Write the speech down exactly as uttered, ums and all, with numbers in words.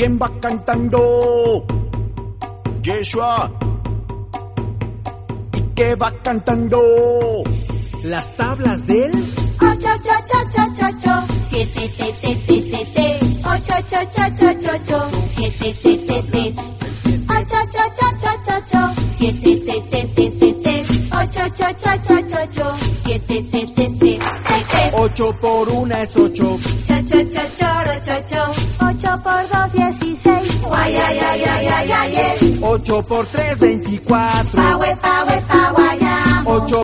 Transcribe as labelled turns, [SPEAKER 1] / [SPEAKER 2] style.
[SPEAKER 1] ¿Quién va cantando? Yeshua. ¿Y qué va cantando?
[SPEAKER 2] Las tablas del
[SPEAKER 3] ocho, ocho, ocho, ocho, ocho, siete, te, te, te, te, te, ocho, ocho, ocho, ocho, ocho, siete, te, te, te, ocho, ocho, ocho, ocho, ocho, siete, te, te, te, te, te, ocho, ocho, ocho, ocho, ocho, siete, te, te, te, te, te.
[SPEAKER 1] Ocho por una es ocho.
[SPEAKER 3] Cha, cha, cha, choro, cho, cho. Ocho por dos, dieciséis. Guay, ay, ay, ay, ay, ay, ay.
[SPEAKER 1] Ocho por tres, veinticuatro.
[SPEAKER 3] Pawe, pawe, paguayamo.
[SPEAKER 1] Ocho